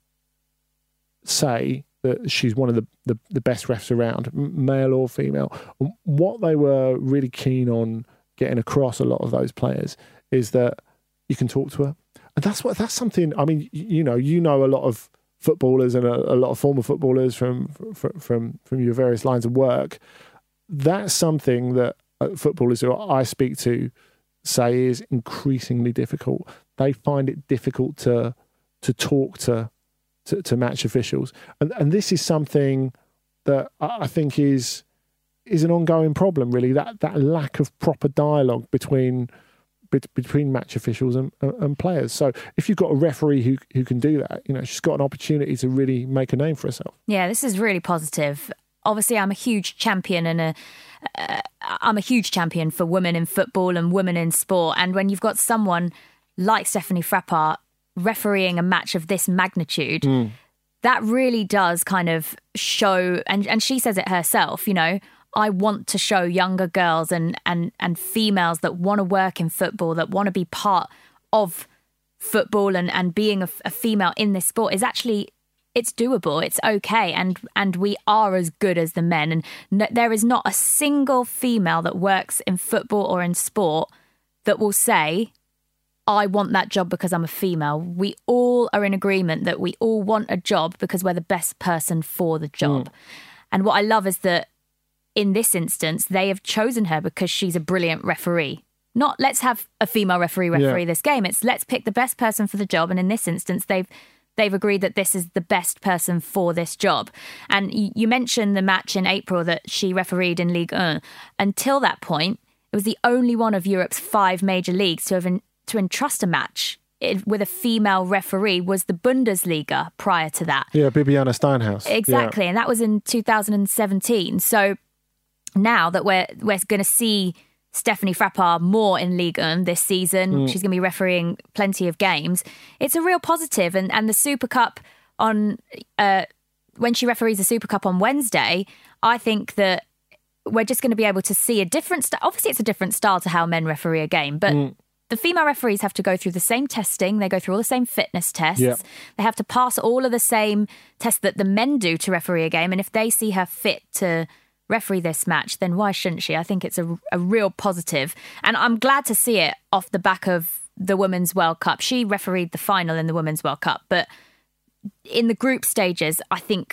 say that she's one of the, the, the best refs around, male or female, what they were really keen on getting across, a lot of those players, is that you can talk to her, and that's what that's something. I mean, you know, you know a lot of footballers and a, a lot of former footballers from from from from your various lines of work. That's something that footballers who I speak to say is increasingly difficult. They find it difficult to to talk to to, to match officials, and and this is something that I think is. is an ongoing problem, really, that that lack of proper dialogue between be, between match officials and, and players. So if you've got a referee who who can do that, you know, she's got an opportunity to really make a name for herself. Yeah, this is really positive. Obviously, I'm a huge champion and a uh, I'm a huge champion for women in football and women in sport. And when you've got someone like Stephanie Frappart refereeing a match of this magnitude, mm. that really does kind of show, and, and she says it herself, you know, I want to show younger girls and, and, and females that want to work in football, that want to be part of football and, and being a, a female in this sport is actually, it's doable, it's okay, and and we are as good as the men. And no, there is not a single female that works in football or in sport that will say, I want that job because I'm a female. We all are in agreement that we all want a job because we're the best person for the job. Mm. And what I love is that in this instance, they have chosen her because she's a brilliant referee. Not let's have a female referee referee yeah. this game. It's let's pick the best person for the job. And in this instance, they've they've agreed that this is the best person for this job. And you mentioned the match in April that she refereed in Ligue one. Until that point, it was the only one of Europe's five major leagues to have in, to entrust a match with a female referee was the Bundesliga prior to that. Yeah, Bibiana Steinhaus. Exactly. Yeah. And that was in two thousand seventeen. So now that we're we're going to see Stephanie Frappart more in Ligue one this season, mm. she's going to be refereeing plenty of games. It's a real positive. And and the Super Cup on uh, when she referees the Super Cup on Wednesday, I think that we're just going to be able to see a different style. Obviously, it's a different style to how men referee a game, but mm. the female referees have to go through the same testing. They go through all the same fitness tests. Yep. They have to pass all of the same tests that the men do to referee a game. And if they see her fit to referee this match, then why shouldn't she? I think it's a, a real positive. And I'm glad to see it off the back of the Women's World Cup. She refereed the final in the Women's World Cup. But in the group stages, I think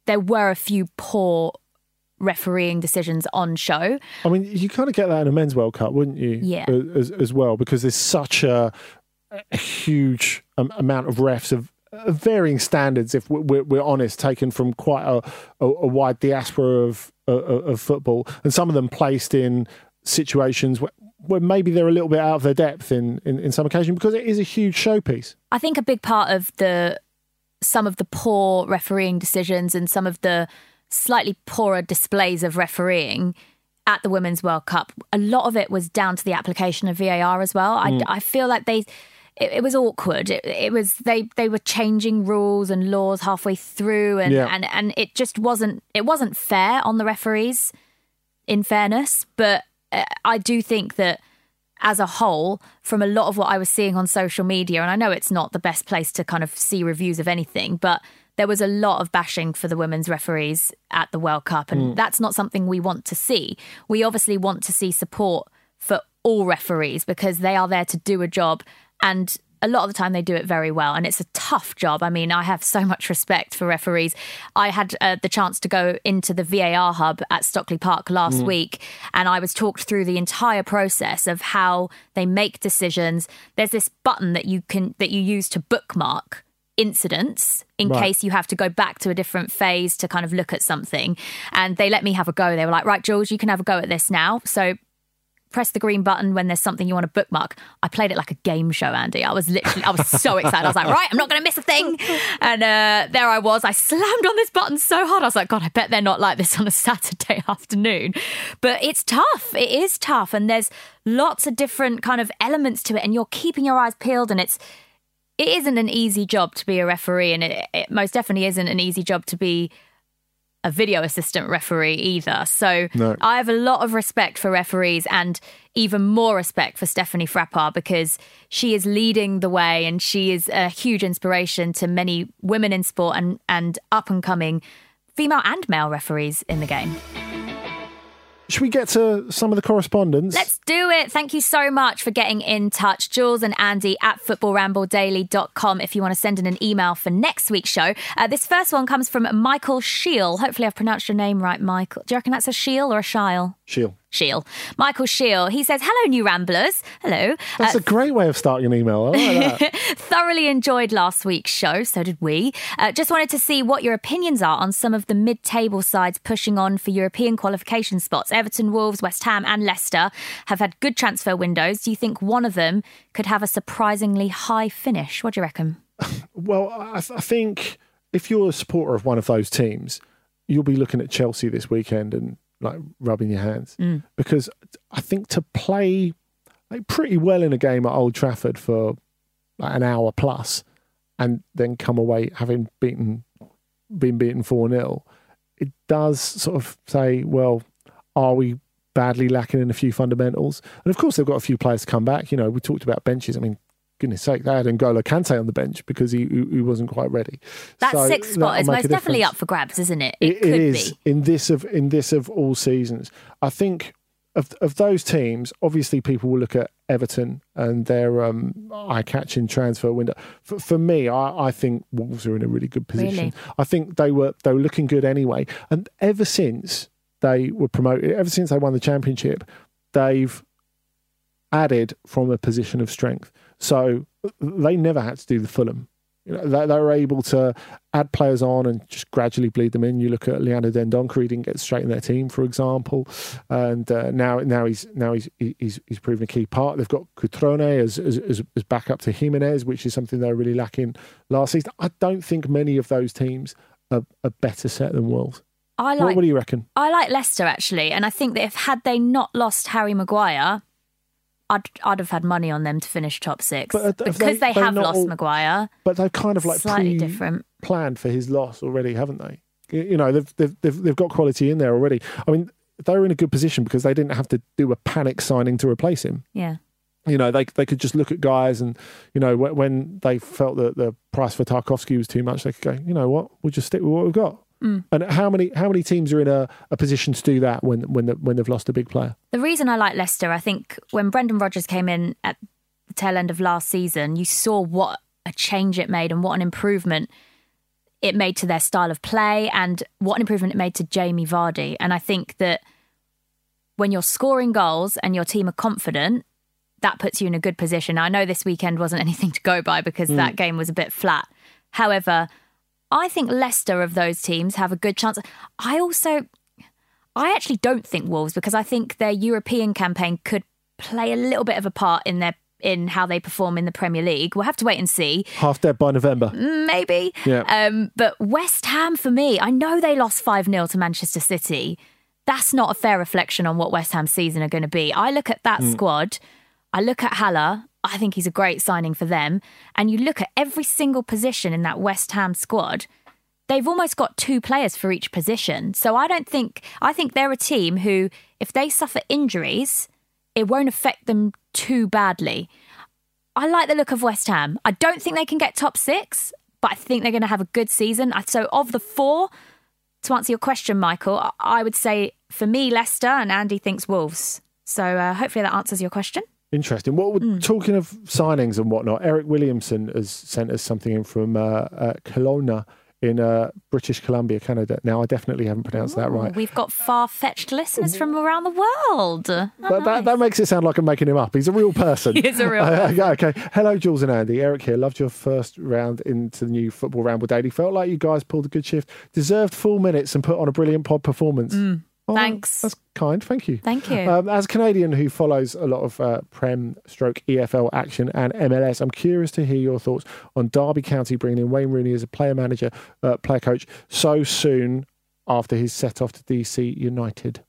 there were a few poor refereeing decisions on show. I mean, you kind of get that in a men's World Cup, wouldn't you? Yeah. As, as well, because there's such a, a huge um, amount of refs of, of varying standards, if we're, we're honest, taken from quite a, a, a wide diaspora of, of, of football, and some of them placed in situations where, where maybe they're a little bit out of their depth in, in, in some occasions, because it is a huge showpiece. I think a big part of the some of the poor refereeing decisions and some of the slightly poorer displays of refereeing at the Women's World Cup, a lot of it was down to the application of V A R as well. Mm. I, I feel like they, it, it was awkward. It, it was they they were changing rules and laws halfway through, and, yeah. and and it just wasn't it wasn't fair on the referees, in fairness. But uh, I do think that as a whole, from a lot of what I was seeing on social media, and I know it's not the best place to kind of see reviews of anything, but there was a lot of bashing for the women's referees at the World Cup, and mm. that's not something we want to see. We obviously want to see support for all referees because they are there to do a job, and a lot of the time they do it very well, and it's a tough job. I mean, I have so much respect for referees. I had uh, the chance to go into the V A R hub at Stockley Park last mm. week, and I was talked through the entire process of how they make decisions. There's this button that you can that you use to bookmark incidents in right. case you have to go back to a different phase to kind of look at something, and they let me have a go. They were like, right, Jules, you can have a go at this now, so press the green button when there's something you want to bookmark. I played it like a game show, Andy. I was literally I was so excited. I was like, right, I'm not going to miss a thing. And uh, there I was. I slammed on this button so hard. I was like, God, I bet they're not like this on a Saturday afternoon. But it's tough. It is tough, and there's lots of different kind of elements to it, and you're keeping your eyes peeled, and it's It isn't an easy job to be a referee, and it, it most definitely isn't an easy job to be a video assistant referee either. So no. I have a lot of respect for referees, and even more respect for Stephanie Frappart, because she is leading the way, and she is a huge inspiration to many women in sport and, and up-and-coming female and male referees in the game. Should we get to some of the correspondence? Let's do it. Thank you so much for getting in touch. Jules and Andy at football ramble daily dot com if you want to send in an email for next week's show. Uh, this first one comes from Michael Scheel. Hopefully I've pronounced your name right, Michael. Do you reckon that's a Scheel or a Shile? Scheel. Scheel. Michael Scheel. He says, hello, new Ramblers. Hello. That's uh, a great way of starting an email. I like that. Thoroughly enjoyed last week's show. So did we. Uh, just wanted to see what your opinions are on some of the mid-table sides pushing on for European qualification spots. Everton, Wolves, West Ham and Leicester have had good transfer windows. Do you think one of them could have a surprisingly high finish? What do you reckon? Well, I, th- I think if you're a supporter of one of those teams, you'll be looking at Chelsea this weekend and like rubbing your hands, mm. because I think to play like pretty well in a game at Old Trafford for like an hour plus and then come away having beaten been beaten four nil, it does sort of say, well, are we badly lacking in a few fundamentals? And of course they've got a few players to come back. You know, we talked about benches. I mean, goodness sake, they had N'Golo Kante on the bench because he he wasn't quite ready. That so sixth spot is most definitely up for grabs, isn't it? It, it, could it is be. in this of in this of all seasons. I think of of those teams, obviously people will look at Everton and their um, eye-catching transfer window. For, for me, I, I think Wolves are in a really good position. Really? I think they were they were looking good anyway, and ever since they were promoted, ever since they won the championship, they've added from a position of strength. So they never had to do the Fulham. You know, they, they were able to add players on and just gradually bleed them in. You look at Leandro Dendoncker; he didn't get straight in their team, for example, and uh, now now he's now he's he's he's proven a key part. They've got Cutrone as as as, as backup to Jimenez, which is something they were really lacking last season. I don't think many of those teams are, are better set than Wolves. I like. What, what do you reckon? I like Leicester actually, and I think that if had they not lost Harry Maguire, I'd I'd have had money on them to finish top six, but because they, they have lost all, Maguire. But they've kind of like slightly pre- different planned for his loss already, haven't they? You know, they've, they've they've they've got quality in there already. I mean, they were in a good position because they didn't have to do a panic signing to replace him. Yeah. You know, they they could just look at guys and, you know, when, when they felt that the price for Tarkowski was too much, they could go, you know what, we'll just stick with what we've got. Mm. And how many how many teams are in a, a position to do that when when the, when they've lost a big player? The reason I like Leicester, I think when Brendan Rodgers came in at the tail end of last season, you saw what a change it made and what an improvement it made to their style of play and what an improvement it made to Jamie Vardy. And I think that when you're scoring goals and your team are confident, that puts you in a good position. I know this weekend wasn't anything to go by because mm. that game was a bit flat. However, I think Leicester of those teams have a good chance. I also, I actually don't think Wolves, because I think their European campaign could play a little bit of a part in their in how they perform in the Premier League. We'll have to wait and see. Half dead by November. Maybe. Yeah. Um, but West Ham, for me, I know they lost five nil to Manchester City. That's not a fair reflection on what West Ham's season are going to be. I look at that mm. squad, I look at Haller, I think he's a great signing for them. And you look at every single position in that West Ham squad, they've almost got two players for each position. So I don't think, I think they're a team who, if they suffer injuries, it won't affect them too badly. I like the look of West Ham. I don't think they can get top six, but I think they're going to have a good season. So of the four, to answer your question, Michael, I would say for me, Leicester, and Andy thinks Wolves. So uh, hopefully that answers your question. Interesting. What would, mm. talking of signings and whatnot, Eric Williamson has sent us something in from uh, uh, Kelowna in uh, British Columbia, Canada. Now, I definitely haven't pronounced Ooh, that right. We've got far-fetched listeners from around the world. Oh, that, nice. that, that makes it sound like I'm making him up. He's a real person. He is a real person. Uh, okay. Hello, Jules and Andy. Eric here. Loved your first round into the new Football Ramble Daily. Felt like you guys pulled a good shift. Deserved full minutes and put on a brilliant pod performance. Mm. Oh, Thanks. That's kind. Thank you. Thank you. Um, as a Canadian who follows a lot of uh, Prem stroke E F L action and M L S, I'm curious to hear your thoughts on Derby County bringing in Wayne Rooney as a player manager, uh, player coach so soon after his set off to D C United.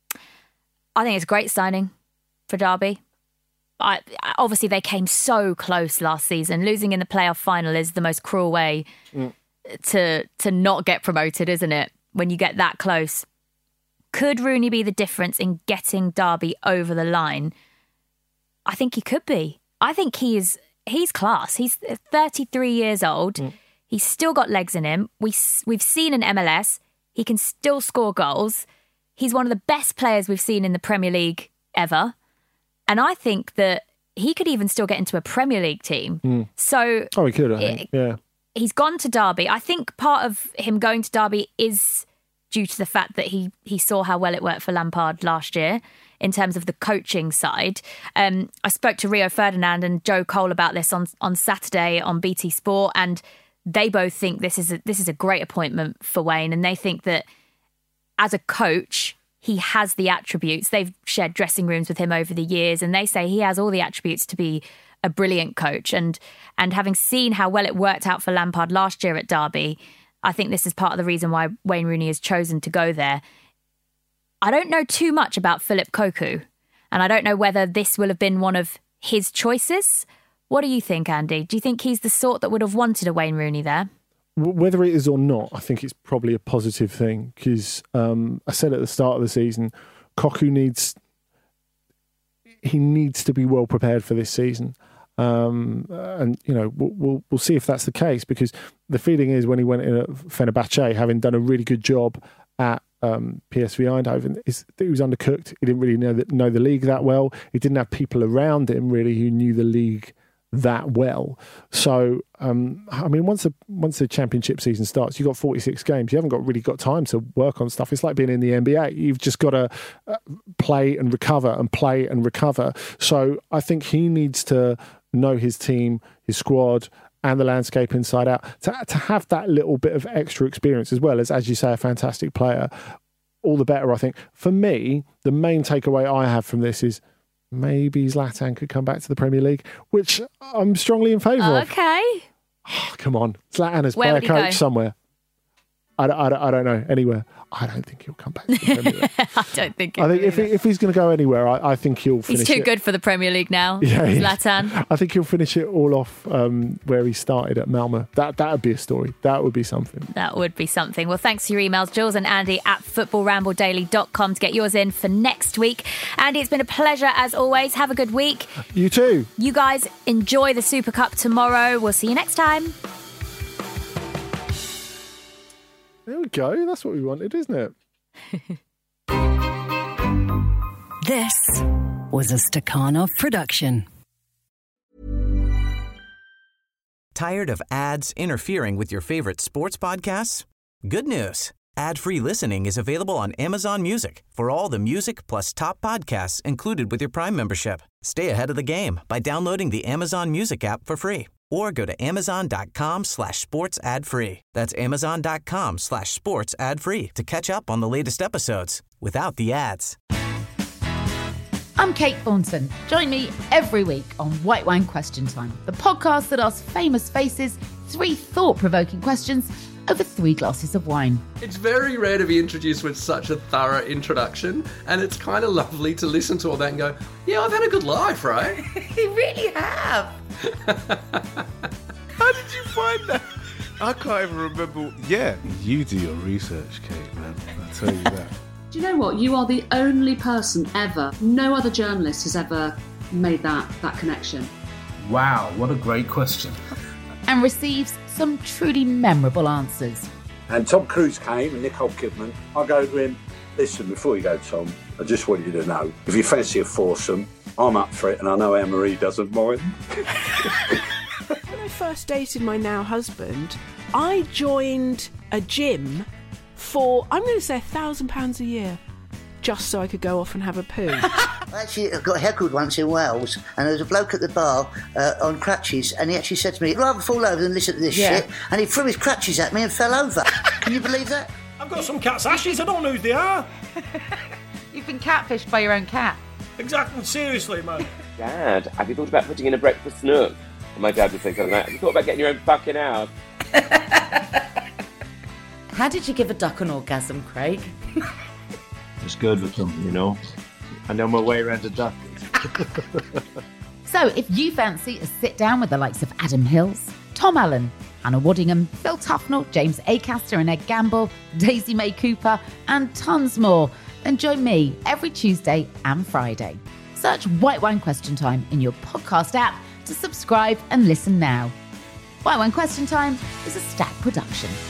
I think it's a great signing for Derby. I, obviously, they came so close last season. Losing in the playoff final is the most cruel way mm. to to not get promoted, isn't it? When you get that close. Could Rooney be the difference in getting Derby over the line? I think he could be. I think he is, he's class. He's thirty-three years old. Mm. He's still got legs in him. We, we've seen in M L S, he can still score goals. He's one of the best players we've seen in the Premier League ever. And I think that he could even still get into a Premier League team. Mm. So, oh, he could, I think. It, yeah. He's gone to Derby. I think part of him going to Derby is due to the fact that he he saw how well it worked for Lampard last year in terms of the coaching side. Um, I spoke to Rio Ferdinand and Joe Cole about this on, on Saturday on B T Sport, and they both think this is a, this is a great appointment for Wayne, and they think that as a coach, he has the attributes. They've shared dressing rooms with him over the years, and they say he has all the attributes to be a brilliant coach. And and having seen how well it worked out for Lampard last year at Derby, I think this is part of the reason why Wayne Rooney has chosen to go there. I don't know too much about Philip Cocu, and I don't know whether this will have been one of his choices. What do you think, Andy? Do you think he's the sort that would have wanted a Wayne Rooney there? Whether it is or not, I think it's probably a positive thing because um, I said at the start of the season, Cocu needs he needs to be well prepared for this season. Um, and, you know, we'll, we'll we'll see if that's the case, because the feeling is when he went in at Fenerbahce, having done a really good job at um, P S V Eindhoven, is that he was undercooked. He didn't really know the, know the league that well. He didn't have people around him really who knew the league that well. So, um, I mean, once the once the championship season starts, you've got forty-six games. You haven't got really got time to work on stuff. It's like being in the N B A. You've just got to uh, play and recover and play and recover. So I think he needs to know his team, his squad, and the landscape inside out, to to have that little bit of extra experience as well as, as you say, a fantastic player. All the better, I think. For me, the main takeaway I have from this is maybe Zlatan could come back to the Premier League, which I'm strongly in favour of. Okay. Oh, come on. Zlatan is Where player coach go? somewhere. I don't, I, don't, I don't know. Anywhere. I don't think he'll come back to the Premier League. I don't think I think if, he, if he's going to go anywhere, I, I think he'll finish it. He's too it. good for the Premier League now, yeah, Zlatan. I think he'll finish it all off um, where he started at Malmo. That that would be a story. That would be something. That would be something. Well, thanks for your emails, Jules and Andy at football ramble daily dot com to get yours in for next week. Andy, it's been a pleasure as always. Have a good week. You too. You guys enjoy the Super Cup tomorrow. We'll see you next time. There we go. That's what we wanted, isn't it? This was a Stakhanov production. Tired of ads interfering with your favorite sports podcasts? Good news. Ad-free listening is available on Amazon Music for all the music plus top podcasts included with your Prime membership. Stay ahead of the game by downloading the Amazon Music app for free or go to amazon.com slash sports ad free. That's amazon.com slash sports ad free to catch up on the latest episodes without the ads. I'm Kate Thornton. Join me every week on White Wine Question Time, the podcast that asks famous faces three thought-provoking questions over three glasses of wine. It's very rare to be introduced with such a thorough introduction, and it's kind of lovely to listen to all that and go, yeah, I've had a good life, right? You really have. How did you find that? I can't even remember. Yeah, you do your research, Kate, man. I'll tell you that. Do you know what? You are the only person ever, no other journalist has ever made that, that connection. Wow, what a great question. And receives some truly memorable answers. And Tom Cruise came and Nicole Kidman. I go to him, listen, before you go, Tom, I just want you to know, if you fancy a foursome, I'm up for it and I know Anne-Marie doesn't mind. When I first dated my now husband, I joined a gym for, I'm going to say, a thousand pounds a year, just so I could go off and have a poo. Actually, I got heckled once in Wales, and there was a bloke at the bar uh, on crutches, and he actually said to me, I'd rather fall over than listen to this Yeah. shit, and he threw his crutches at me and fell over. Can you believe that? I've got some cat's ashes, I don't know who they are. You've been catfished by your own cat. Exactly, seriously, man. Dad, have you thought about putting in a breakfast nook? And my dad would say something like, have you thought about getting your own fucking house? How did you give a duck an orgasm, Craig? It's good with them, you know. I know my way around a duck. So if you fancy a sit down with the likes of Adam Hills, Tom Allen, Hannah Waddingham, Phil Tufnell, James Acaster and Ed Gamble, Daisy May Cooper, and tons more, then join me every Tuesday and Friday. Search White Wine Question Time in your podcast app to subscribe and listen now. White Wine Question Time is a Stack production.